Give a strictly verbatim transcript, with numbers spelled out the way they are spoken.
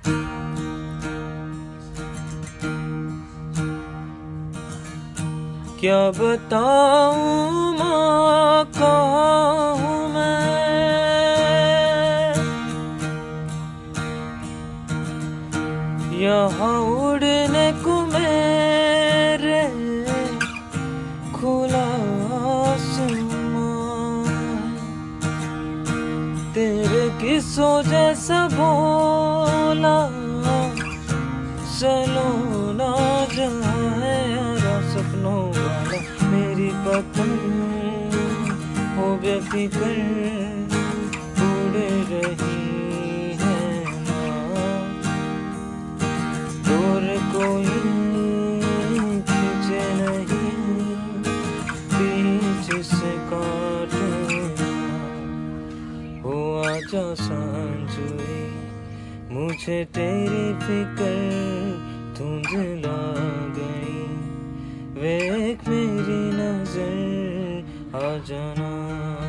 क्या बताऊं माँ का हूँ मैं, यहाँ उड़ने को मेरे खुला आसमां, तेरे किस्सों जैसा बोला सलोना जहाँ है यारा सपनों वाला, मेरी पतंग हो बेफिक्र उड़ रही है माँ, दूर कोई खींचे नहीं बीच से काटना, हो आजा सांझ हुई मुझे तेरी फिक्र धुंधला गई, वे एक मेरी नजर आ जाना।